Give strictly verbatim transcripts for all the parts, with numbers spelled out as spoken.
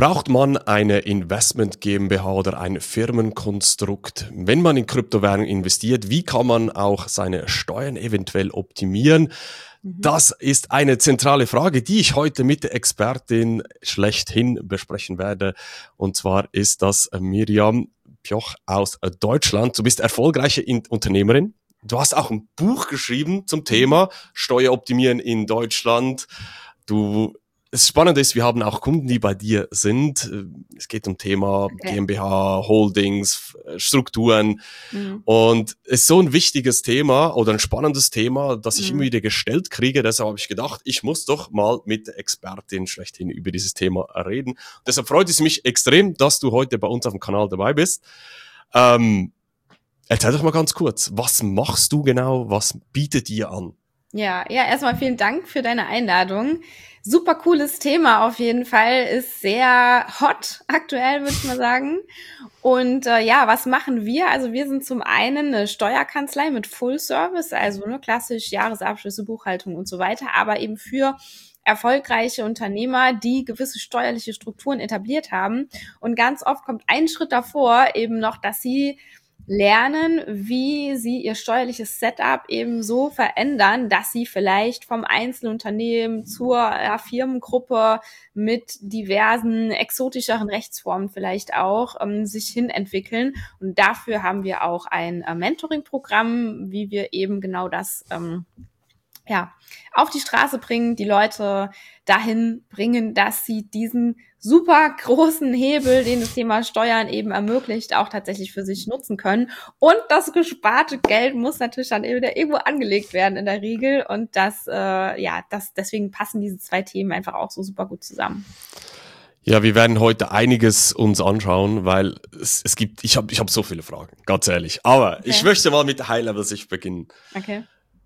Braucht man eine Investment GmbH oder ein Firmenkonstrukt, wenn man in Kryptowährungen investiert? Wie kann man auch seine Steuern eventuell optimieren? Mhm. Das ist eine zentrale Frage, die ich heute mit der Expertin schlechthin besprechen werde. Und zwar ist das Miriam Pioch aus Deutschland. Du bist erfolgreiche Unternehmerin. Du hast auch ein Buch geschrieben zum Thema Steueroptimieren in Deutschland. Du Das Spannende ist, wir haben auch Kunden, die bei dir sind. Es geht um Thema okay. GmbH, Holdings, Strukturen. Mhm. Und es ist so ein wichtiges Thema oder ein spannendes Thema, das ich mhm. immer wieder gestellt kriege. Deshalb habe ich gedacht, ich muss doch mal mit der Expertin schlechthin über dieses Thema reden. Deshalb freut es mich extrem, dass du heute bei uns auf dem Kanal dabei bist. Ähm, erzähl doch mal ganz kurz, was machst du genau? Was bietet dir an? Ja, ja, erstmal vielen Dank für deine Einladung. Super cooles Thema auf jeden Fall, ist sehr hot aktuell, würde ich mal sagen. Und äh, ja, was machen wir? Also wir sind zum einen eine Steuerkanzlei mit Full Service, also ne, klassisch Jahresabschlüsse, Buchhaltung und so weiter, aber eben für erfolgreiche Unternehmer, die gewisse steuerliche Strukturen etabliert haben. Und ganz oft kommt ein Schritt davor eben noch, dass sie lernen, wie sie ihr steuerliches Setup eben so verändern, dass sie vielleicht vom Einzelunternehmen zur ja, Firmengruppe mit diversen exotischeren Rechtsformen vielleicht auch ähm, sich hin entwickeln. Und dafür haben wir auch ein äh, Mentoring-Programm, wie wir eben genau das ähm, ja auf die Straße bringen, die Leute dahin bringen, dass sie diesen super großen Hebel, den das Thema Steuern eben ermöglicht, auch tatsächlich für sich nutzen können. Und das gesparte Geld muss natürlich dann wieder irgendwo angelegt werden in der Regel. Und das, äh, ja, das deswegen passen diese zwei Themen einfach auch so super gut zusammen. Ja, wir werden heute einiges uns anschauen, weil es, es gibt, ich habe ich hab so viele Fragen, ganz ehrlich. Aber okay. Ich möchte mal mit der High-Level-Sicht beginnen. Okay.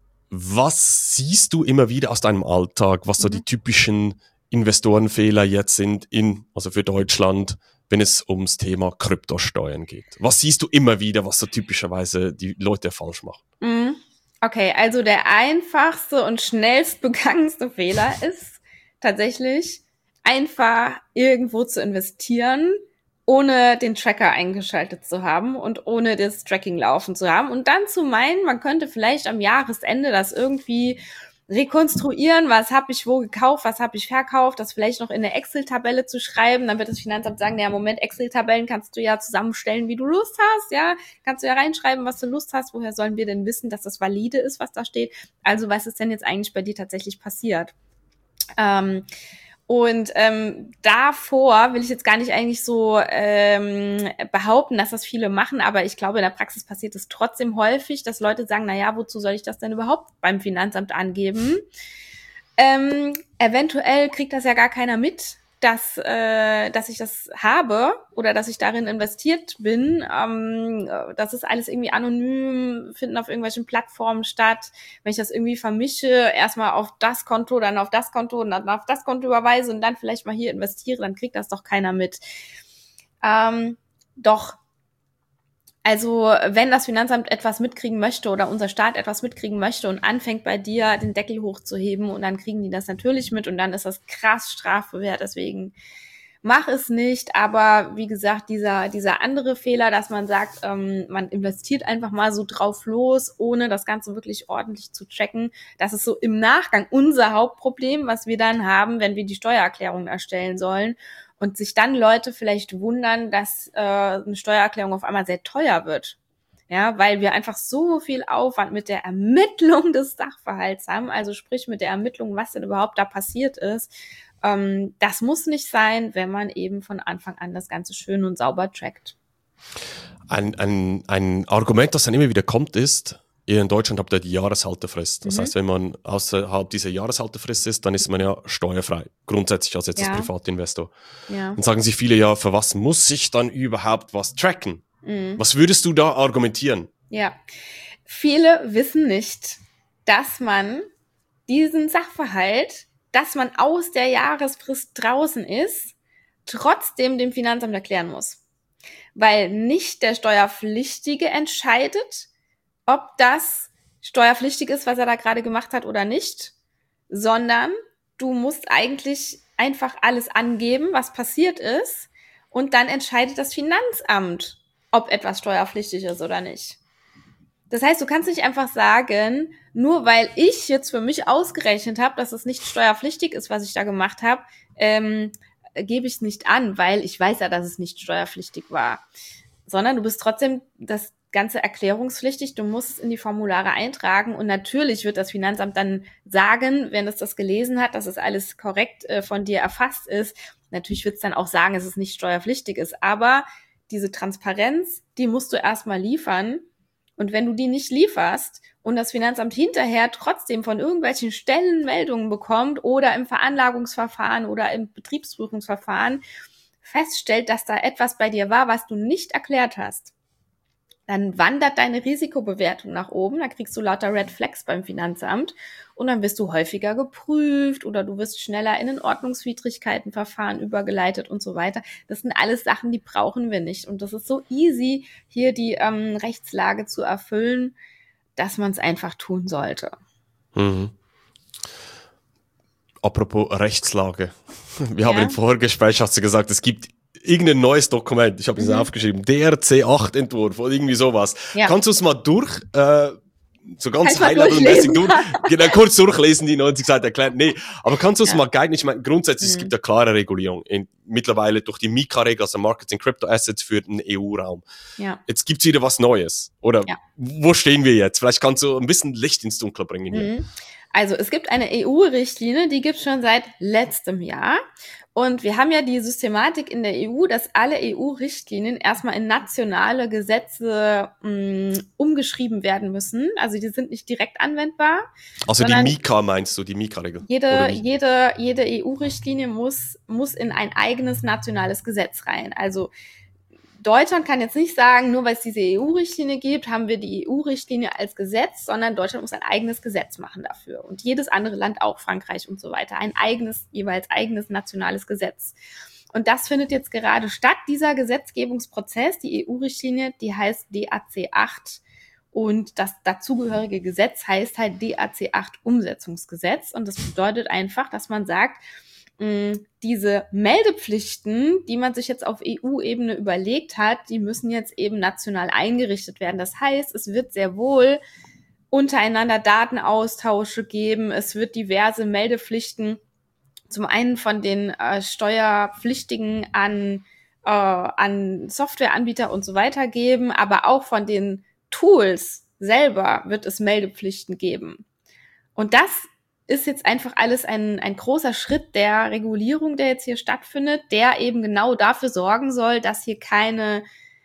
Was siehst du immer wieder aus deinem Alltag, was so mhm. die typischen Investorenfehler jetzt sind in, also für Deutschland, wenn es ums Thema Kryptosteuern geht? Was siehst du immer wieder, was so typischerweise die Leute falsch machen? Mhm. Okay, also der einfachste und schnellst begangenste Fehler ist tatsächlich einfach irgendwo zu investieren, ohne den Tracker eingeschaltet zu haben und ohne das Tracking laufen zu haben und dann zu meinen, man könnte vielleicht am Jahresende das irgendwie rekonstruieren, was habe ich wo gekauft, was habe ich verkauft, das vielleicht noch in eine Excel-Tabelle zu schreiben, dann wird das Finanzamt sagen, ja Moment, Excel-Tabellen kannst du ja zusammenstellen, wie du Lust hast, ja, kannst du ja reinschreiben, was du Lust hast, woher sollen wir denn wissen, dass das valide ist, was da steht, also was ist denn jetzt eigentlich bei dir tatsächlich passiert? Ähm, Und ähm, davor will ich jetzt gar nicht eigentlich so ähm, behaupten, dass das viele machen, aber ich glaube, in der Praxis passiert es trotzdem häufig, dass Leute sagen, na ja, wozu soll ich das denn überhaupt beim Finanzamt angeben? Ähm, eventuell kriegt das ja gar keiner mit, dass äh, dass ich das habe oder dass ich darin investiert bin. Ähm, das ist alles irgendwie anonym, finden auf irgendwelchen Plattformen statt. Wenn ich das irgendwie vermische, erstmal auf das Konto, dann auf das Konto und dann auf das Konto überweise und dann vielleicht mal hier investiere, dann kriegt das doch keiner mit. Ähm, doch. Also wenn das Finanzamt etwas mitkriegen möchte oder unser Staat etwas mitkriegen möchte und anfängt bei dir den Deckel hochzuheben und dann kriegen die das natürlich mit und dann ist das krass strafbewehrt, deswegen mach es nicht. Aber wie gesagt, dieser dieser andere Fehler, dass man sagt, ähm, man investiert einfach mal so drauf los, ohne das Ganze wirklich ordentlich zu checken, das ist so im Nachgang unser Hauptproblem, was wir dann haben, wenn wir die Steuererklärung erstellen sollen. Und sich dann Leute vielleicht wundern, dass äh, eine Steuererklärung auf einmal sehr teuer wird. Ja, weil wir einfach so viel Aufwand mit der Ermittlung des Sachverhalts haben, also sprich mit der Ermittlung, was denn überhaupt da passiert ist. Ähm, das muss nicht sein, wenn man eben von Anfang an das Ganze schön und sauber trackt. Ein, ein, ein Argument, das dann immer wieder kommt, ist, ihr in Deutschland habt ja die Jahreshaltefrist. Das mhm. heißt, wenn man außerhalb dieser Jahreshaltefrist ist, dann ist man ja steuerfrei. Grundsätzlich als jetzt ja. als Privatinvestor. Ja. Dann sagen sich viele ja, für was muss ich dann überhaupt was tracken? Mhm. Was würdest du da argumentieren? Ja, viele wissen nicht, dass man diesen Sachverhalt, dass man aus der Jahresfrist draußen ist, trotzdem dem Finanzamt erklären muss. Weil nicht der Steuerpflichtige entscheidet, ob das steuerpflichtig ist, was er da gerade gemacht hat oder nicht, sondern du musst eigentlich einfach alles angeben, was passiert ist, und dann entscheidet das Finanzamt, ob etwas steuerpflichtig ist oder nicht. Das heißt, du kannst nicht einfach sagen, nur weil ich jetzt für mich ausgerechnet habe, dass es nicht steuerpflichtig ist, was ich da gemacht habe, ähm, gebe ich es nicht an, weil ich weiß ja, dass es nicht steuerpflichtig war. Sondern du bist trotzdem das Ganze erklärungspflichtig, du musst es in die Formulare eintragen, und natürlich wird das Finanzamt dann sagen, wenn es das gelesen hat, dass es alles korrekt äh, von dir erfasst ist. Natürlich wird es dann auch sagen, dass es nicht steuerpflichtig ist, aber diese Transparenz, die musst du erstmal liefern. Und wenn du die nicht lieferst und das Finanzamt hinterher trotzdem von irgendwelchen Stellen Meldungen bekommt oder im Veranlagungsverfahren oder im Betriebsprüfungsverfahren feststellt, dass da etwas bei dir war, was du nicht erklärt hast, dann wandert deine Risikobewertung nach oben, da kriegst du lauter Red Flags beim Finanzamt und dann wirst du häufiger geprüft oder du wirst schneller in ein Ordnungswidrigkeitenverfahren übergeleitet und so weiter. Das sind alles Sachen, die brauchen wir nicht. Und das ist so easy, hier die ähm, Rechtslage zu erfüllen, dass man es einfach tun sollte. Mhm. Apropos Rechtslage. Wir ja. haben im Vorgespräch, hast du gesagt, es gibt irgendein neues Dokument, ich habe es mhm. aufgeschrieben, D R C acht Entwurf oder irgendwie sowas. Ja. Kannst du es mal durch, äh, so ganz high-level-mäßig durch, genau, kurz durchlesen, die neunzig Seiten erklären? Nee, aber kannst du es ja. mal guiden? Ich meine, grundsätzlich, mhm. es gibt ja klare Regulierung, in, mittlerweile durch die MiCA-Regel, also Markets in Crypto Assets für den E U-Raum. Ja. Jetzt gibt's wieder was Neues, oder ja. wo stehen wir jetzt? Vielleicht kannst du ein bisschen Licht ins Dunkle bringen hier. Mhm. Also es gibt eine E U-Richtlinie, die gibt's schon seit letztem Jahr. Und wir haben ja die Systematik in der E U, dass alle E U-Richtlinien erstmal in nationale Gesetze mh, umgeschrieben werden müssen. Also die sind nicht direkt anwendbar. Also die MiCA meinst du, die MiCA-Regel? Jede, jede, jede E U-Richtlinie muss, muss in ein eigenes nationales Gesetz rein. Also Deutschland kann jetzt nicht sagen, nur weil es diese E U-Richtlinie gibt, haben wir die E U-Richtlinie als Gesetz, sondern Deutschland muss ein eigenes Gesetz machen dafür. Und jedes andere Land, auch Frankreich und so weiter, ein eigenes, jeweils eigenes nationales Gesetz. Und das findet jetzt gerade statt, dieser Gesetzgebungsprozess. Die E U-Richtlinie, die heißt D A C acht. Und das dazugehörige Gesetz heißt halt D A C acht Umsetzungsgesetz. Und das bedeutet einfach, dass man sagt, diese Meldepflichten, die man sich jetzt auf E U-Ebene überlegt hat, die müssen jetzt eben national eingerichtet werden. Das heißt, es wird sehr wohl untereinander Datenaustausche geben. Es wird diverse Meldepflichten zum einen von den äh, Steuerpflichtigen an, äh, an Softwareanbieter und so weiter geben, aber auch von den Tools selber wird es Meldepflichten geben. Und das ist jetzt einfach alles ein, ein großer Schritt der Regulierung, der jetzt hier stattfindet, der eben genau dafür sorgen soll, dass hier keine,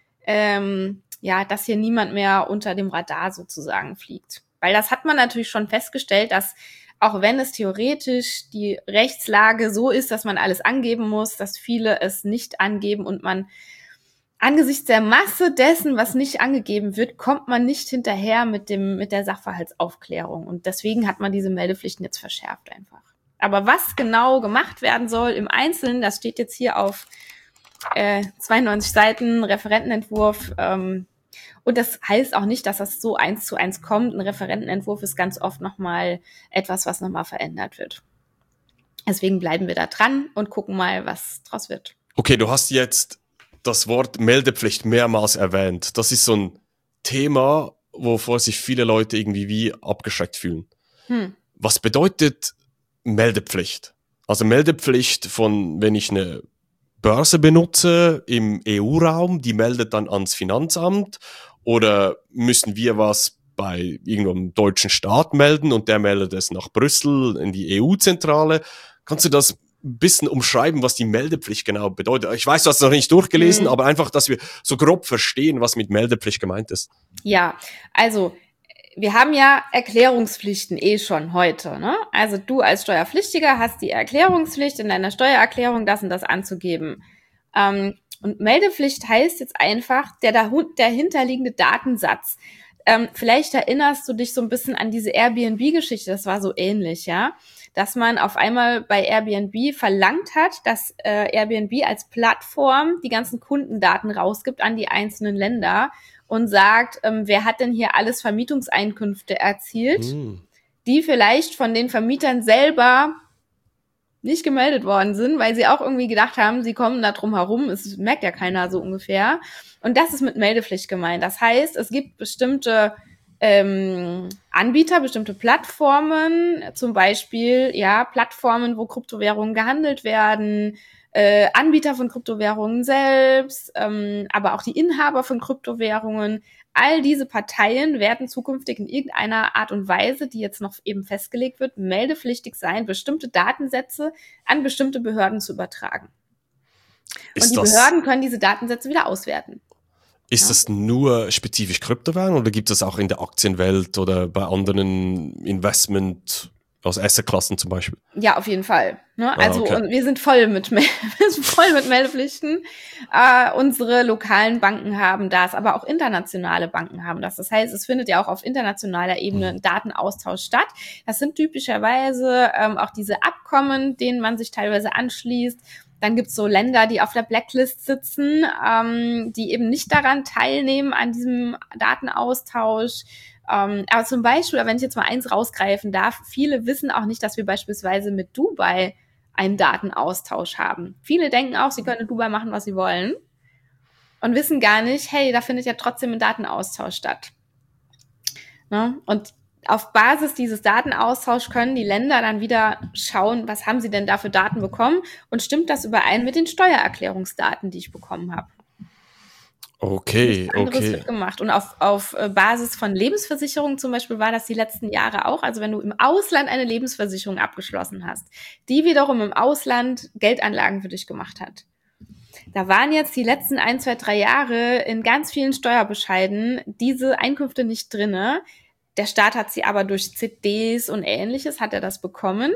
ähm, ja, dass hier niemand mehr unter dem Radar sozusagen fliegt. Weil das hat man natürlich schon festgestellt, dass auch wenn es theoretisch die Rechtslage so ist, dass man alles angeben muss, dass viele es nicht angeben und man angesichts der Masse dessen, was nicht angegeben wird, kommt man nicht hinterher mit dem mit der Sachverhaltsaufklärung. Und deswegen hat man diese Meldepflichten jetzt verschärft einfach. Aber was genau gemacht werden soll im Einzelnen, das steht jetzt hier auf äh, zweiundneunzig Seiten Referentenentwurf. Ähm, und das heißt auch nicht, dass das so eins zu eins kommt. Ein Referentenentwurf ist ganz oft nochmal etwas, was nochmal verändert wird. Deswegen bleiben wir da dran und gucken mal, was draus wird. Okay, du hast jetzt das Wort Meldepflicht mehrmals erwähnt. Das ist so ein Thema, wovor sich viele Leute irgendwie wie abgeschreckt fühlen. Hm. Was bedeutet Meldepflicht? Also Meldepflicht von, wenn ich eine Börse benutze im E U-Raum, die meldet dann ans Finanzamt, oder müssen wir was bei irgendeinem deutschen Staat melden und der meldet es nach Brüssel in die E U-Zentrale? Kannst du das ein bisschen umschreiben, was die Meldepflicht genau bedeutet? Ich weiß, du hast es noch nicht durchgelesen, mhm. aber einfach, dass wir so grob verstehen, was mit Meldepflicht gemeint ist. Ja, also wir haben ja Erklärungspflichten eh schon heute, ne? Also du als Steuerpflichtiger hast die Erklärungspflicht, in deiner Steuererklärung das und das anzugeben. Ähm, und Meldepflicht heißt jetzt einfach der dahinterliegende Datensatz. Ähm, vielleicht erinnerst du dich so ein bisschen an diese Airbnb-Geschichte, das war so ähnlich, ja? Dass man auf einmal bei Airbnb verlangt hat, dass äh, Airbnb als Plattform die ganzen Kundendaten rausgibt an die einzelnen Länder und sagt, ähm, wer hat denn hier alles Vermietungseinkünfte erzielt, hm. die vielleicht von den Vermietern selber nicht gemeldet worden sind, weil sie auch irgendwie gedacht haben, sie kommen da drum herum. Es merkt ja keiner so ungefähr. Und das ist mit Meldepflicht gemeint. Das heißt, es gibt bestimmte ähm, Anbieter, bestimmte Plattformen, zum Beispiel ja Plattformen, wo Kryptowährungen gehandelt werden, äh, Anbieter von Kryptowährungen selbst, ähm, aber auch die Inhaber von Kryptowährungen. All diese Parteien werden zukünftig in irgendeiner Art und Weise, die jetzt noch eben festgelegt wird, meldepflichtig sein, bestimmte Datensätze an bestimmte Behörden zu übertragen. Ist und die das, Behörden können diese Datensätze wieder auswerten. Ist Ja. das nur spezifisch Kryptowährung oder gibt es auch in der Aktienwelt oder bei anderen Investment, aus Assetklassen zum Beispiel? Ja, auf jeden Fall. Ne? Ah, Also okay. und wir sind voll mit, wir sind voll mit Meldepflichten. Äh, unsere lokalen Banken haben das, aber auch internationale Banken haben das. Das heißt, es findet ja auch auf internationaler Ebene ein Datenaustausch statt. Das sind typischerweise ähm, auch diese Abkommen, denen man sich teilweise anschließt. Dann gibt's so Länder, die auf der Blacklist sitzen, ähm, die eben nicht daran teilnehmen, an diesem Datenaustausch. Ähm, aber zum Beispiel, wenn ich jetzt mal eins rausgreifen darf, viele wissen auch nicht, dass wir beispielsweise mit Dubai einen Datenaustausch haben. Viele denken auch, sie können in Dubai machen, was sie wollen und wissen gar nicht, hey, da findet ja trotzdem ein Datenaustausch statt. Ne? Und auf Basis dieses Datenaustauschs können die Länder dann wieder schauen, was haben sie denn da für Daten bekommen und stimmt das überein mit den Steuererklärungsdaten, die ich bekommen habe. Okay, Nichts anderes okay. wird gemacht. Und auf, auf Basis von Lebensversicherungen zum Beispiel war das die letzten Jahre auch. Also wenn du im Ausland eine Lebensversicherung abgeschlossen hast, die wiederum im Ausland Geldanlagen für dich gemacht hat. Da waren jetzt die letzten ein, zwei, drei Jahre in ganz vielen Steuerbescheiden diese Einkünfte nicht drinne. Der Staat hat sie aber durch C Ds und Ähnliches hat er das bekommen.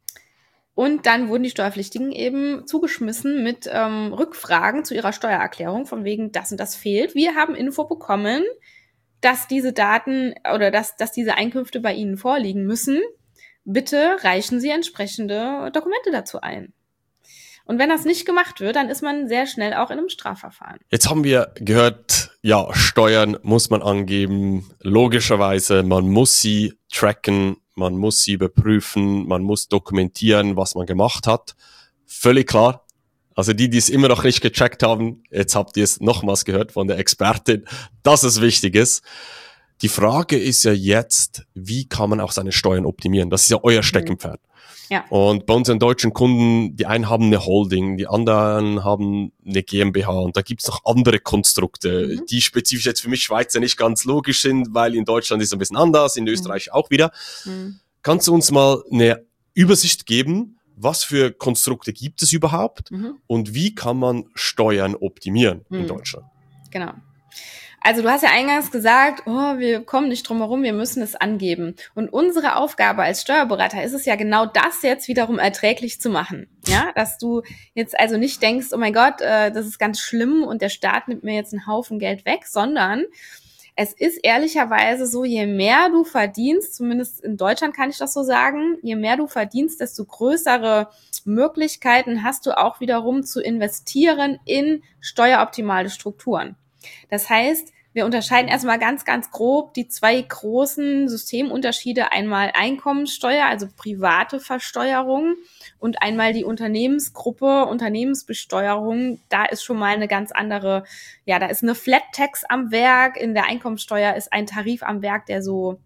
Und dann wurden die Steuerpflichtigen eben zugeschmissen mit ähm, Rückfragen zu ihrer Steuererklärung, von wegen das und das fehlt. Wir haben Info bekommen, dass diese Daten oder dass, dass diese Einkünfte bei Ihnen vorliegen müssen. Bitte reichen Sie entsprechende Dokumente dazu ein. Und wenn das nicht gemacht wird, dann ist man sehr schnell auch in einem Strafverfahren. Jetzt haben wir gehört, ja, Steuern muss man angeben, logischerweise, man muss sie tracken, man muss sie überprüfen, man muss dokumentieren, was man gemacht hat. Völlig klar. Also die, die es immer noch nicht gecheckt haben, jetzt habt ihr es nochmals gehört von der Expertin, dass es wichtig ist. Die Frage ist ja jetzt, wie kann man auch seine Steuern optimieren? Das ist ja euer Steckenpferd. Ja. Und bei unseren deutschen Kunden, die einen haben eine Holding, die anderen haben eine GmbH und da gibt's noch andere Konstrukte, mhm. die spezifisch jetzt für mich Schweizer nicht ganz logisch sind, weil in Deutschland ist es ein bisschen anders, in Österreich mhm. auch wieder. Mhm. Kannst du uns mal eine Übersicht geben, was für Konstrukte gibt es überhaupt mhm. und wie kann man Steuern optimieren mhm. in Deutschland? Genau. Also du hast ja eingangs gesagt, oh, wir kommen nicht drum herum, wir müssen es angeben. Und unsere Aufgabe als Steuerberater ist es ja genau das jetzt wiederum erträglich zu machen. Ja, dass du jetzt also nicht denkst, oh mein Gott, äh, das ist ganz schlimm und der Staat nimmt mir jetzt einen Haufen Geld weg, sondern es ist ehrlicherweise so, je mehr du verdienst, zumindest in Deutschland kann ich das so sagen, je mehr du verdienst, desto größere Möglichkeiten hast du auch wiederum zu investieren in steueroptimale Strukturen. Das heißt, wir unterscheiden erstmal ganz, ganz grob die zwei großen Systemunterschiede. Einmal Einkommensteuer, also private Versteuerung und einmal die Unternehmensgruppe, Unternehmensbesteuerung. Da ist schon mal eine ganz andere, ja, da ist eine Flat Tax am Werk. In der Einkommensteuer ist ein Tarif am Werk, der so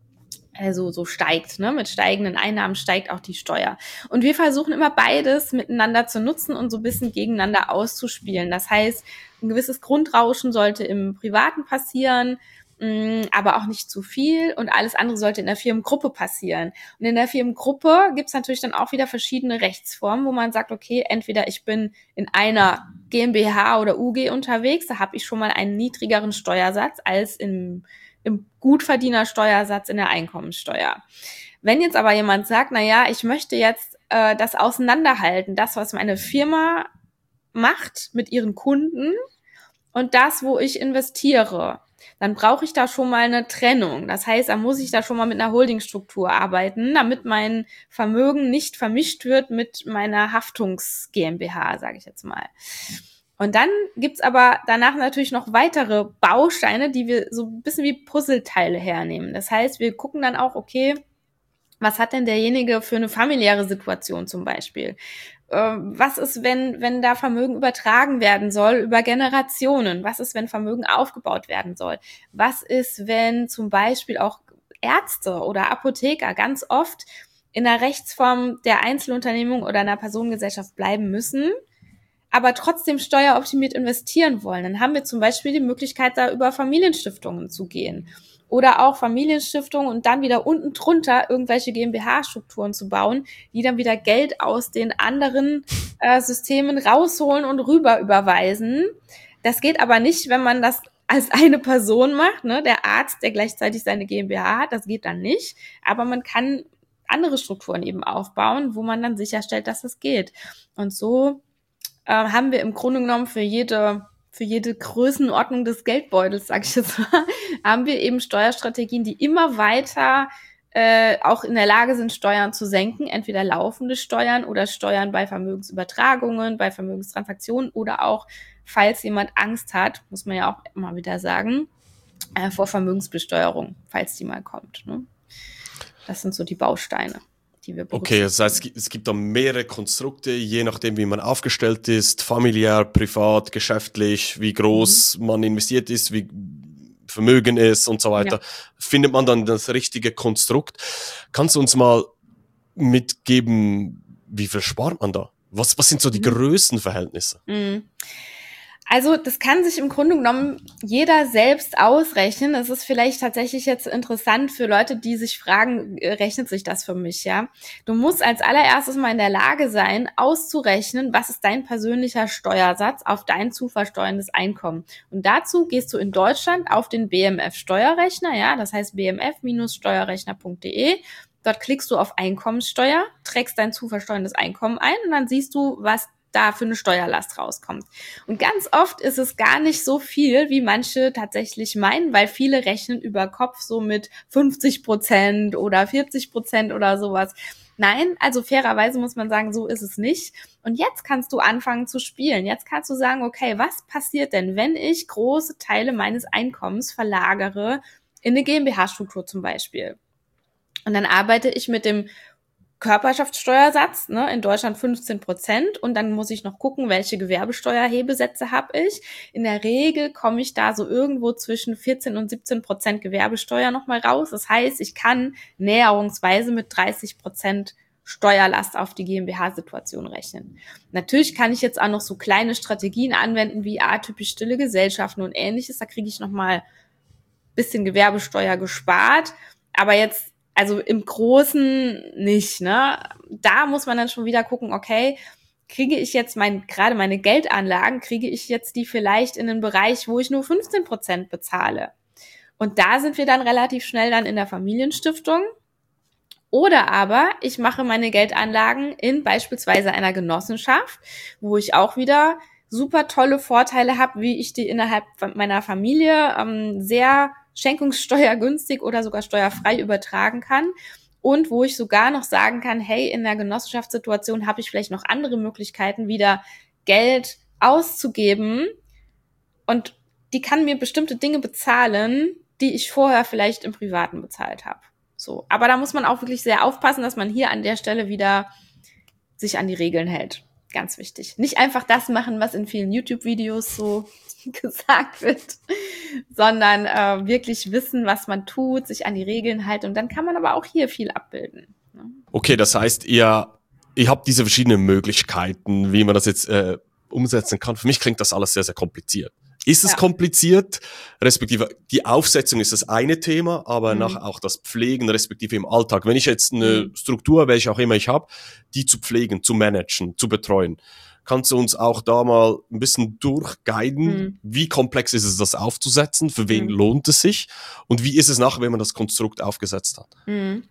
also so steigt, ne? Mit steigenden Einnahmen steigt auch die Steuer. Und wir versuchen immer beides miteinander zu nutzen und so ein bisschen gegeneinander auszuspielen. Das heißt, ein gewisses Grundrauschen sollte im Privaten passieren, mh, aber auch nicht zu viel und alles andere sollte in der Firmengruppe passieren. Und in der Firmengruppe gibt's natürlich dann auch wieder verschiedene Rechtsformen, wo man sagt, okay, entweder ich bin in einer GmbH oder U G unterwegs, da habe ich schon mal einen niedrigeren Steuersatz als im im Gutverdienersteuersatz in der Einkommensteuer. Wenn jetzt aber jemand sagt, na ja, ich möchte jetzt äh, das auseinanderhalten, das, was meine Firma macht mit ihren Kunden und das, wo ich investiere, dann brauche ich da schon mal eine Trennung. Das heißt, dann muss ich da schon mal mit einer Holdingstruktur arbeiten, damit mein Vermögen nicht vermischt wird mit meiner Haftungs-GmbH, sage ich jetzt mal. Und dann gibt's aber danach natürlich noch weitere Bausteine, die wir so ein bisschen wie Puzzleteile hernehmen. Das heißt, wir gucken dann auch, okay, Was hat denn derjenige für eine familiäre Situation zum Beispiel? Was ist, wenn, wenn da Vermögen übertragen werden soll über Generationen? Was ist, wenn Vermögen aufgebaut werden soll? Was ist, wenn zum Beispiel auch Ärzte oder Apotheker ganz oft in der Rechtsform der Einzelunternehmung oder einer Personengesellschaft bleiben müssen, aber trotzdem steueroptimiert investieren wollen? Dann haben wir zum Beispiel die Möglichkeit, da über Familienstiftungen zu gehen. Oder auch Familienstiftungen und dann wieder unten drunter irgendwelche GmbH-Strukturen zu bauen, die dann wieder Geld aus den anderen äh, Systemen rausholen und rüber überweisen. Das geht aber nicht, wenn man das als eine Person macht, ne? Der Arzt, der gleichzeitig seine GmbH hat, das geht dann nicht. Aber man kann andere Strukturen eben aufbauen, wo man dann sicherstellt, dass es geht. Und so äh, haben wir im Grunde genommen für jede für jede Größenordnung des Geldbeutels, sag ich jetzt mal, haben wir eben Steuerstrategien, die immer weiter äh, auch in der Lage sind, Steuern zu senken, entweder laufende Steuern oder Steuern bei Vermögensübertragungen, bei Vermögenstransaktionen oder auch, falls jemand Angst hat, muss man ja auch immer wieder sagen, äh, vor Vermögensbesteuerung, falls die mal kommt. Ne? Das sind so die Bausteine. Okay, das heißt, es gibt da mehrere Konstrukte, je nachdem, wie man aufgestellt ist, familiär, privat, geschäftlich, wie groß mhm. man investiert ist, wie Vermögen ist und so weiter, ja. findet man dann das richtige Konstrukt. Kannst du uns mal mitgeben, wie viel spart man da? Was, was sind so die mhm. Größenverhältnisse? Mhm. Also das kann sich im Grunde genommen jeder selbst ausrechnen. Das ist vielleicht tatsächlich jetzt interessant für Leute, die sich fragen, rechnet sich das für mich, ja? Du musst als allererstes mal in der Lage sein, auszurechnen, was ist dein persönlicher Steuersatz auf dein zu versteuerndes Einkommen. Und dazu gehst du in Deutschland auf den B M F-Steuerrechner, ja, das heißt b m f Bindestrich steuerrechner punkt d e. Dort klickst du auf Einkommenssteuer, trägst dein zu versteuerndes Einkommen ein und dann siehst du, was da für eine Steuerlast rauskommt. Und ganz oft ist es gar nicht so viel, wie manche tatsächlich meinen, weil viele rechnen über Kopf so mit fünfzig Prozent oder vierzig Prozent oder sowas. Nein, also fairerweise muss man sagen, so ist es nicht. Und jetzt kannst du anfangen zu spielen. Jetzt kannst du sagen, okay, was passiert denn, wenn ich große Teile meines Einkommens verlagere in eine GmbH-Struktur zum Beispiel? Und dann arbeite ich mit dem Körperschaftssteuersatz, ne, in Deutschland fünfzehn Prozent und dann muss ich noch gucken, welche Gewerbesteuerhebesätze habe ich. In der Regel komme ich da so irgendwo zwischen vierzehn und siebzehn Prozent Gewerbesteuer nochmal raus. Das heißt, ich kann näherungsweise mit dreißig Prozent Steuerlast auf die GmbH-Situation rechnen. Natürlich kann ich jetzt auch noch so kleine Strategien anwenden wie atypisch stille Gesellschaften und ähnliches. Da kriege ich nochmal ein bisschen Gewerbesteuer gespart, aber jetzt also im Großen nicht, ne? Da muss man dann schon wieder gucken, okay, kriege ich jetzt mein, gerade meine Geldanlagen, kriege ich jetzt die vielleicht in einen Bereich, wo ich nur fünfzehn Prozent bezahle? Und da sind wir dann relativ schnell dann in der Familienstiftung. Oder aber ich mache meine Geldanlagen in beispielsweise einer Genossenschaft, wo ich auch wieder super tolle Vorteile habe, wie ich die innerhalb meiner Familie ähm, sehr schenkungssteuergünstig oder sogar steuerfrei übertragen kann und wo ich sogar noch sagen kann, hey, in der Genossenschaftssituation habe ich vielleicht noch andere Möglichkeiten, wieder Geld auszugeben und die kann mir bestimmte Dinge bezahlen, die ich vorher vielleicht im Privaten bezahlt habe. So, aber da muss man auch wirklich sehr aufpassen, dass man hier an der Stelle wieder sich an die Regeln hält. Ganz wichtig. Nicht einfach das machen, was in vielen YouTube-Videos so gesagt wird, sondern äh, wirklich wissen, was man tut, sich an die Regeln halten und dann kann man aber auch hier viel abbilden. Ne? Okay, das heißt, ihr, ihr habt diese verschiedenen Möglichkeiten, wie man das jetzt äh, umsetzen kann. Für mich klingt das alles sehr, sehr kompliziert. Ist es ja. kompliziert, respektive die Aufsetzung ist das eine Thema, aber mhm. nachher auch das Pflegen, respektive im Alltag. Wenn ich jetzt eine mhm. Struktur, welche auch immer ich habe, die zu pflegen, zu managen, zu betreuen, kannst du uns auch da mal ein bisschen durchguiden, mhm. wie komplex ist es, das aufzusetzen, für wen mhm. lohnt es sich und wie ist es nachher, wenn man das Konstrukt aufgesetzt hat? Mhm.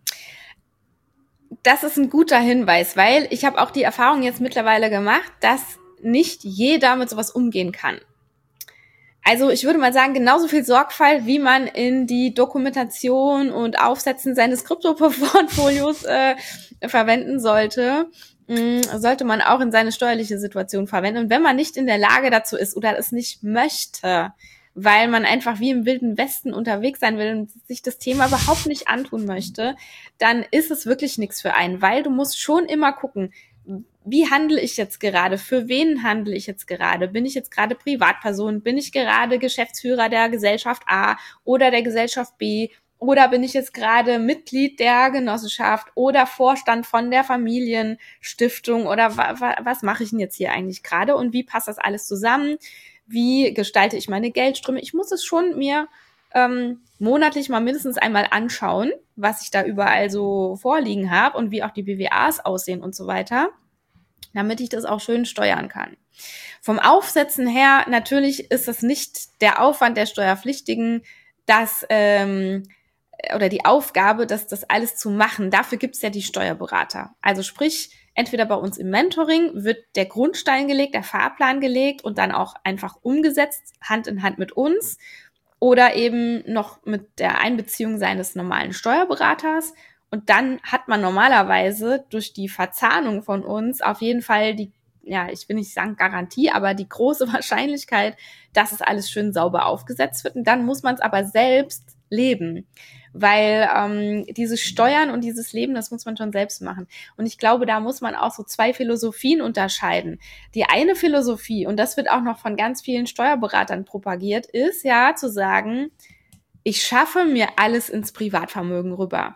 Das ist ein guter Hinweis, weil ich habe auch die Erfahrung jetzt mittlerweile gemacht, dass nicht jeder mit sowas umgehen kann. Also ich würde mal sagen, genauso viel Sorgfalt, wie man in die Dokumentation und Aufsetzen seines Krypto-Portfolios äh, verwenden sollte, mh, sollte man auch in seine steuerliche Situation verwenden. Und wenn man nicht in der Lage dazu ist oder es nicht möchte, weil man einfach wie im Wilden Westen unterwegs sein will und sich das Thema überhaupt nicht antun möchte, dann ist es wirklich nichts für einen, weil du musst schon immer gucken, wie handle ich jetzt gerade, für wen handle ich jetzt gerade, bin ich jetzt gerade Privatperson, bin ich gerade Geschäftsführer der Gesellschaft A oder der Gesellschaft B, oder bin ich jetzt gerade Mitglied der Genossenschaft oder Vorstand von der Familienstiftung oder wa- wa- was mache ich denn jetzt hier eigentlich gerade und wie passt das alles zusammen? Wie gestalte ich meine Geldströme? Ich muss es schon mir ähm, monatlich mal mindestens einmal anschauen, was ich da überall so vorliegen habe und wie auch die B W As aussehen und so weiter, damit ich das auch schön steuern kann. Vom Aufsetzen her, natürlich ist das nicht der Aufwand der Steuerpflichtigen, das ähm, oder die Aufgabe, das, das alles zu machen. Dafür gibt's ja die Steuerberater. Also sprich, entweder bei uns im Mentoring wird der Grundstein gelegt, der Fahrplan gelegt und dann auch einfach umgesetzt, Hand in Hand mit uns, oder eben noch mit der Einbeziehung seines normalen Steuerberaters. Und dann hat man normalerweise durch die Verzahnung von uns auf jeden Fall die, ja, ich will nicht sagen Garantie, aber die große Wahrscheinlichkeit, dass es alles schön sauber aufgesetzt wird. Und dann muss man es aber selbst leben. Weil ähm, dieses Steuern und dieses Leben, das muss man schon selbst machen. Und ich glaube, da muss man auch so zwei Philosophien unterscheiden. Die eine Philosophie, und das wird auch noch von ganz vielen Steuerberatern propagiert, ist ja zu sagen, ich schaffe mir alles ins Privatvermögen rüber.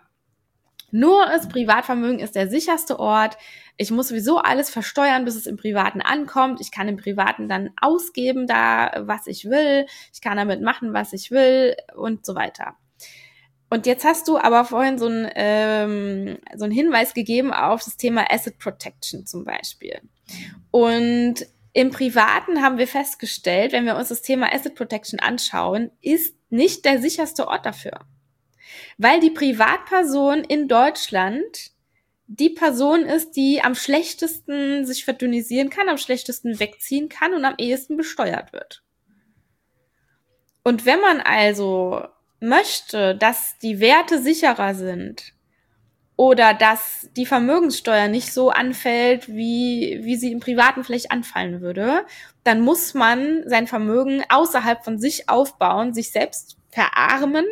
Nur das Privatvermögen ist der sicherste Ort. Ich muss sowieso alles versteuern, bis es im Privaten ankommt. Ich kann im Privaten dann ausgeben, da was ich will. Ich kann damit machen, was ich will und so weiter. Und jetzt hast du aber vorhin so einen, ähm, so einen Hinweis gegeben auf das Thema Asset Protection zum Beispiel. Und im Privaten haben wir festgestellt, wenn wir uns das Thema Asset Protection anschauen, ist nicht der sicherste Ort dafür. Weil die Privatperson in Deutschland die Person ist, die am schlechtesten sich verdünnisieren kann, am schlechtesten wegziehen kann und am ehesten besteuert wird. Und wenn man also möchte, dass die Werte sicherer sind oder dass die Vermögenssteuer nicht so anfällt, wie, wie sie im Privaten vielleicht anfallen würde, dann muss man sein Vermögen außerhalb von sich aufbauen, sich selbst verarmen,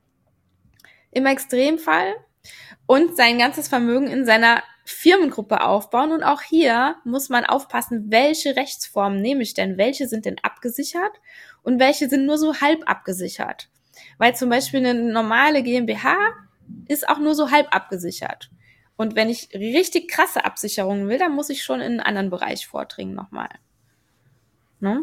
im Extremfall, und sein ganzes Vermögen in seiner Firmengruppe aufbauen. Und auch hier muss man aufpassen, welche Rechtsformen nehme ich denn? Welche sind denn abgesichert und welche sind nur so halb abgesichert? Weil zum Beispiel eine normale GmbH ist auch nur so halb abgesichert. Und wenn ich richtig krasse Absicherungen will, dann muss ich schon in einen anderen Bereich vordringen nochmal. Ne?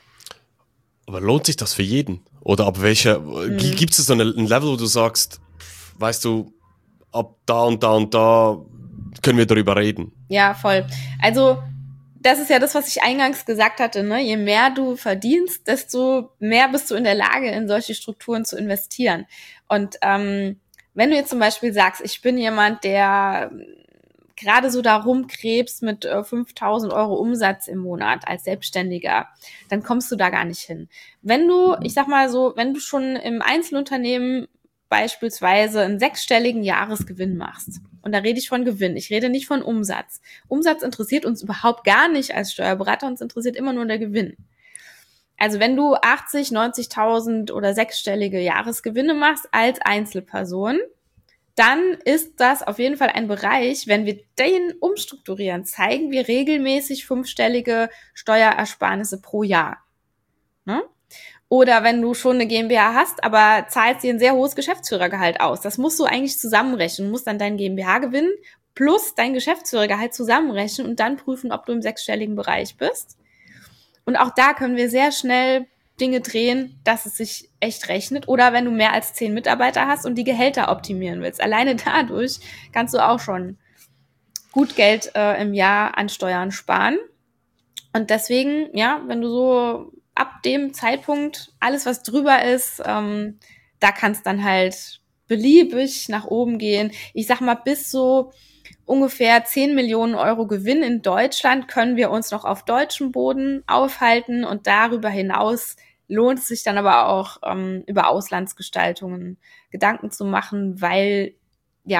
Aber lohnt sich das für jeden? Oder ab welcher, hm. gibt es so ein Level, wo du sagst, weißt du, ab da und da und da können wir darüber reden? Ja, voll. Also das ist ja das, was ich eingangs gesagt hatte, ne? Je mehr du verdienst, desto mehr bist du in der Lage, in solche Strukturen zu investieren. Und ähm, wenn du jetzt zum Beispiel sagst, ich bin jemand, der gerade so da rumkrebst mit äh, fünftausend Euro Umsatz im Monat als Selbstständiger, dann kommst du da gar nicht hin. Wenn du, ich sag mal so, wenn du schon im Einzelunternehmen beispielsweise einen sechsstelligen Jahresgewinn machst, und da rede ich von Gewinn, ich rede nicht von Umsatz. Umsatz interessiert uns überhaupt gar nicht als Steuerberater, uns interessiert immer nur der Gewinn. Also wenn du achtzig, neunzigtausend oder sechsstellige Jahresgewinne machst als Einzelperson, dann ist das auf jeden Fall ein Bereich, wenn wir den umstrukturieren, zeigen wir regelmäßig fünfstellige Steuerersparnisse pro Jahr. Ne? Oder wenn du schon eine GmbH hast, aber zahlst dir ein sehr hohes Geschäftsführergehalt aus. Das musst du eigentlich zusammenrechnen. Du musst dann deinen GmbH-Gewinn plus dein Geschäftsführergehalt zusammenrechnen und dann prüfen, ob du im sechsstelligen Bereich bist. Und auch da können wir sehr schnell Dinge drehen, dass es sich echt rechnet. Oder wenn du mehr als zehn Mitarbeiter hast und die Gehälter optimieren willst. Alleine dadurch kannst du auch schon gut Geld äh, im Jahr an Steuern sparen. Und deswegen, ja, wenn du so ab dem Zeitpunkt alles, was drüber ist, ähm, da kann es dann halt beliebig nach oben gehen. Ich sag mal, bis so ungefähr zehn Millionen Euro Gewinn in Deutschland können wir uns noch auf deutschem Boden aufhalten, und darüber hinaus lohnt es sich dann aber auch, ähm, über Auslandsgestaltungen Gedanken zu machen, weil, ja,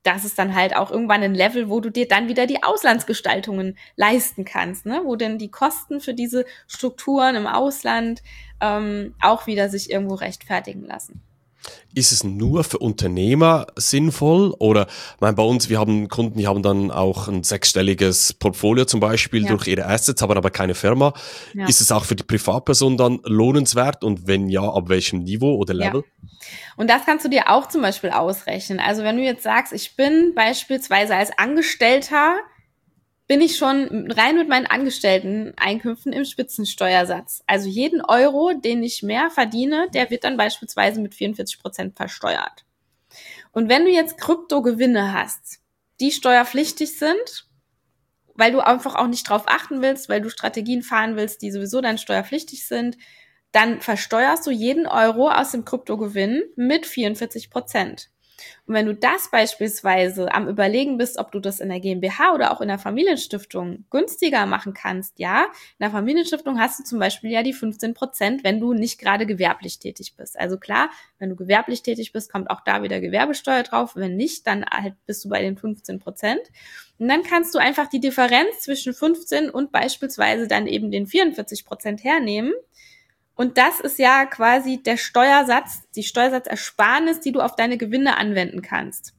das ist dann halt auch irgendwann ein Level, wo du dir dann wieder die Auslandsgestaltungen leisten kannst, ne? Wo denn die Kosten für diese Strukturen im Ausland ähm, auch wieder sich irgendwo rechtfertigen lassen. Ist es nur für Unternehmer sinnvoll? Oder, ich meine, bei uns, wir haben Kunden, die haben dann auch ein sechsstelliges Portfolio zum Beispiel Ja. durch ihre Assets, haben aber keine Firma. Ja. Ist es auch für die Privatperson dann lohnenswert? Und wenn ja, ab welchem Niveau oder Level? Ja. Und das kannst du dir auch zum Beispiel ausrechnen. Also wenn du jetzt sagst, ich bin beispielsweise als Angestellter, bin ich schon rein mit meinen Angestellten-Einkünften im Spitzensteuersatz. Also jeden Euro, den ich mehr verdiene, der wird dann beispielsweise mit vierundvierzig Prozent versteuert. Und wenn du jetzt Kryptogewinne hast, die steuerpflichtig sind, weil du einfach auch nicht drauf achten willst, weil du Strategien fahren willst, die sowieso dann steuerpflichtig sind, dann versteuerst du jeden Euro aus dem Kryptogewinn mit vierundvierzig Prozent. Und wenn du das beispielsweise am Überlegen bist, ob du das in der GmbH oder auch in der Familienstiftung günstiger machen kannst, ja, in der Familienstiftung hast du zum Beispiel ja die fünfzehn Prozent, wenn du nicht gerade gewerblich tätig bist. Also klar, wenn du gewerblich tätig bist, kommt auch da wieder Gewerbesteuer drauf. Wenn nicht, dann halt bist du bei den fünfzehn Prozent. Und dann kannst du einfach die Differenz zwischen fünfzehn und beispielsweise dann eben den vierundvierzig Prozent hernehmen. Und das ist ja quasi der Steuersatz, die Steuersatzersparnis, die du auf deine Gewinne anwenden kannst.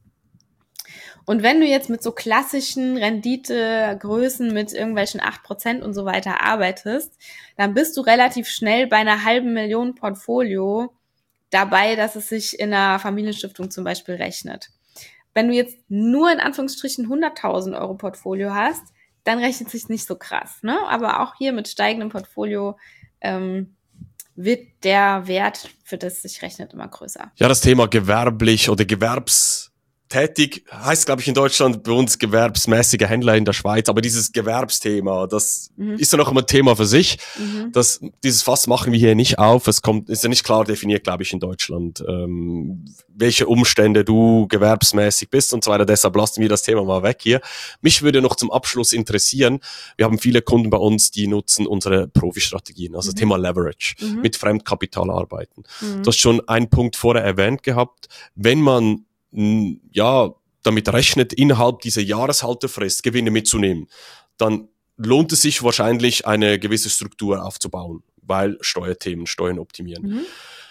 Und wenn du jetzt mit so klassischen Renditegrößen mit irgendwelchen acht Prozent und so weiter arbeitest, dann bist du relativ schnell bei einer halben Million Portfolio dabei, dass es sich in einer Familienstiftung zum Beispiel rechnet. Wenn du jetzt nur in Anführungsstrichen hunderttausend Euro Portfolio hast, dann rechnet es sich nicht so krass, ne? Aber auch hier mit steigendem Portfolio ähm, wird der Wert, für das sich rechnet, immer größer. Ja, das Thema gewerblich oder gewerbstätig heißt, glaube ich, in Deutschland bei uns gewerbsmäßiger Händler in der Schweiz, aber dieses Gewerbsthema, das mhm. ist ja noch immer ein Thema für sich. Mhm. Das, dieses Fass machen wir hier nicht auf. Es kommt, ist ja nicht klar definiert, glaube ich, in Deutschland, ähm, welche Umstände du gewerbsmäßig bist und so weiter. Deshalb lassen wir das Thema mal weg hier. Mich würde noch zum Abschluss interessieren, wir haben viele Kunden bei uns, die nutzen unsere Profi-Strategien, also mhm. das Thema Leverage, mhm. mit Fremdkapital arbeiten. Mhm. Du hast schon einen Punkt vorher erwähnt gehabt, wenn man ja, damit rechnet, innerhalb dieser Jahreshaltefrist Gewinne mitzunehmen, dann lohnt es sich wahrscheinlich, eine gewisse Struktur aufzubauen, weil Steuerthemen, Steuern optimieren. Mhm.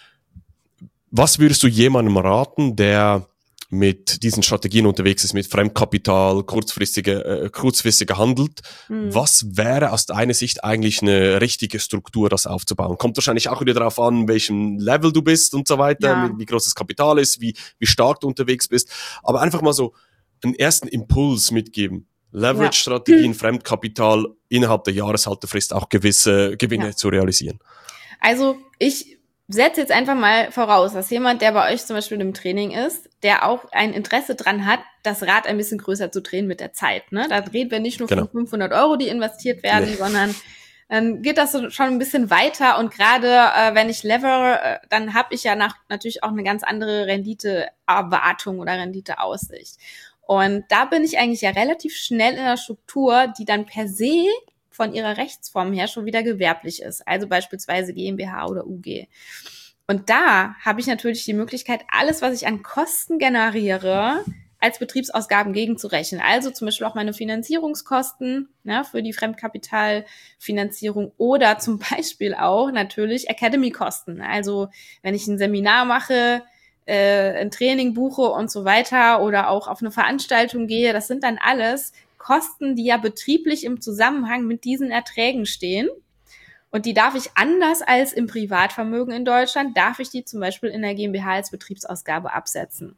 Was würdest du jemandem raten, der mit diesen Strategien unterwegs ist, mit Fremdkapital, kurzfristiger, äh, kurzfristiger handelt? Mhm. Was wäre aus deiner Sicht eigentlich eine richtige Struktur, das aufzubauen? Kommt wahrscheinlich auch wieder darauf an, welchem Level du bist und so weiter, ja. wie groß das Kapital ist, wie, wie stark du unterwegs bist. Aber einfach mal so einen ersten Impuls mitgeben. Leverage-Strategien, ja. Fremdkapital, innerhalb der Jahreshaltefrist auch gewisse Gewinne ja. zu realisieren. Also ich setze jetzt einfach mal voraus, dass jemand, der bei euch zum Beispiel im Training ist, der auch ein Interesse dran hat, das Rad ein bisschen größer zu drehen mit der Zeit. Ne? Da reden wir nicht nur genau. von fünfhundert Euro, die investiert werden, nee. sondern dann geht das so schon ein bisschen weiter. Und gerade äh, wenn ich lever, äh, dann habe ich ja nach, natürlich auch eine ganz andere Renditeerwartung oder Renditeaussicht. Und da bin ich eigentlich ja relativ schnell in der Struktur, die dann per se von ihrer Rechtsform her schon wieder gewerblich ist, also beispielsweise GmbH oder U G. Und da habe ich natürlich die Möglichkeit, alles, was ich an Kosten generiere, als Betriebsausgaben gegenzurechnen. Also zum Beispiel auch meine Finanzierungskosten, ja, für die Fremdkapitalfinanzierung oder zum Beispiel auch natürlich Academy-Kosten. Also wenn ich ein Seminar mache, äh, ein Training buche und so weiter oder auch auf eine Veranstaltung gehe, das sind dann alles Kosten, die ja betrieblich im Zusammenhang mit diesen Erträgen stehen. Und die darf ich anders als im Privatvermögen in Deutschland, darf ich die zum Beispiel in der GmbH als Betriebsausgabe absetzen.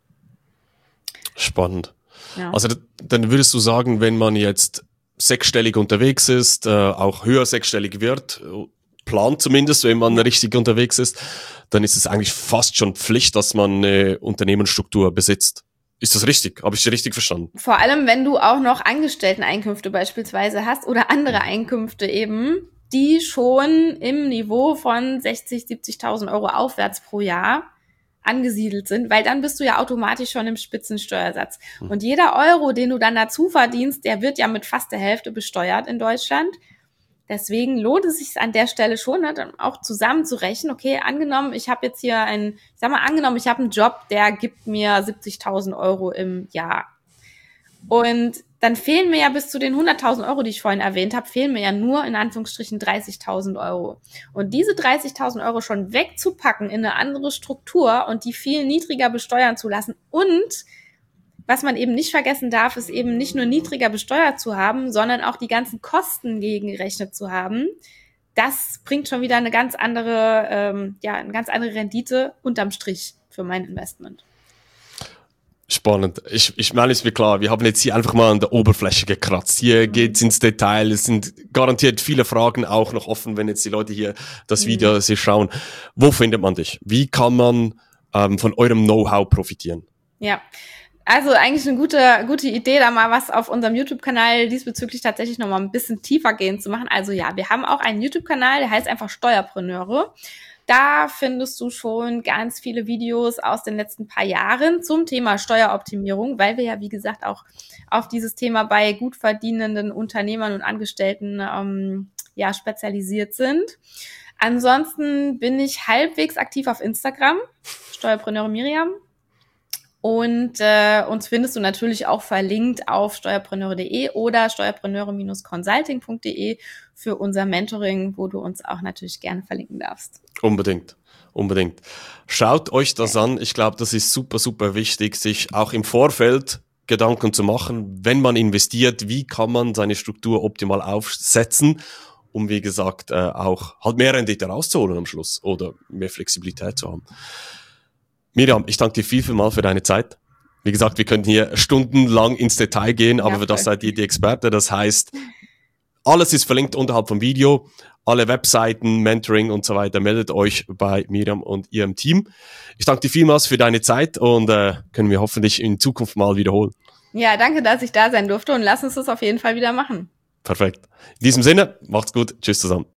Spannend. Ja. Also dann würdest du sagen, wenn man jetzt sechsstellig unterwegs ist, äh, auch höher sechsstellig wird, plant zumindest, wenn man richtig unterwegs ist, dann ist es eigentlich fast schon Pflicht, dass man eine Unternehmensstruktur besitzt. Ist das richtig? Habe ich dich richtig verstanden? Vor allem, wenn du auch noch Angestellteneinkünfte beispielsweise hast oder andere Einkünfte eben, die schon im Niveau von sechzig, siebzigtausend Euro aufwärts pro Jahr angesiedelt sind, weil dann bist du ja automatisch schon im Spitzensteuersatz. Hm. Und jeder Euro, den du dann dazu verdienst, der wird ja mit fast der Hälfte besteuert in Deutschland. Deswegen lohnt es sich an der Stelle schon, ne, dann auch zusammenzurechnen, okay, angenommen, ich habe jetzt hier einen, ich sag mal, angenommen, ich habe einen Job, der gibt mir siebzigtausend Euro im Jahr. Und dann fehlen mir ja bis zu den hunderttausend Euro, die ich vorhin erwähnt habe, fehlen mir ja nur in Anführungsstrichen dreißigtausend Euro. Und diese dreißigtausend Euro schon wegzupacken in eine andere Struktur und die viel niedriger besteuern zu lassen. Und was man eben nicht vergessen darf, ist eben nicht nur niedriger besteuert zu haben, sondern auch die ganzen Kosten gegengerechnet zu haben. Das bringt schon wieder eine ganz andere, ähm, ja, eine ganz andere Rendite unterm Strich für mein Investment. Spannend. Ich, ich meine, ist mir klar, wir haben jetzt hier einfach mal an der Oberfläche gekratzt. Hier mhm. geht's ins Detail. Es sind garantiert viele Fragen auch noch offen, wenn jetzt die Leute hier das Video mhm. sich schauen. Wo findet man dich? Wie kann man ähm, von eurem Know-how profitieren? Ja, also eigentlich eine gute gute Idee, da mal was auf unserem YouTube-Kanal diesbezüglich tatsächlich nochmal ein bisschen tiefer gehen zu machen. Also ja, wir haben auch einen YouTube-Kanal, der heißt einfach Steuerpreneure. Da findest du schon ganz viele Videos aus den letzten paar Jahren zum Thema Steueroptimierung, weil wir ja, wie gesagt, auch auf dieses Thema bei gut verdienenden Unternehmern und Angestellten ähm, ja spezialisiert sind. Ansonsten bin ich halbwegs aktiv auf Instagram, Steuerpreneure Miriam. Und äh, uns findest du natürlich auch verlinkt auf steuerpreneure punkt de oder steuerpreneure consulting punkt de für unser Mentoring, wo du uns auch natürlich gerne verlinken darfst. Unbedingt, unbedingt. Schaut euch das an. Ich glaube, das ist super, super wichtig, sich auch im Vorfeld Gedanken zu machen, wenn man investiert, wie kann man seine Struktur optimal aufsetzen, um, wie gesagt, äh, auch halt mehr Rendite rauszuholen am Schluss oder mehr Flexibilität zu haben. Miriam, ich danke dir viel, viel mal für deine Zeit. Wie gesagt, wir könnten hier stundenlang ins Detail gehen, aber ja, für das seid ihr die Experte. Das heißt, alles ist verlinkt unterhalb vom Video. Alle Webseiten, Mentoring und so weiter. Meldet euch bei Miriam und ihrem Team. Ich danke dir vielmals für deine Zeit und äh, können wir hoffentlich in Zukunft mal wiederholen. Ja, danke, dass ich da sein durfte und lass uns das auf jeden Fall wieder machen. Perfekt. In diesem Sinne, macht's gut. Tschüss zusammen.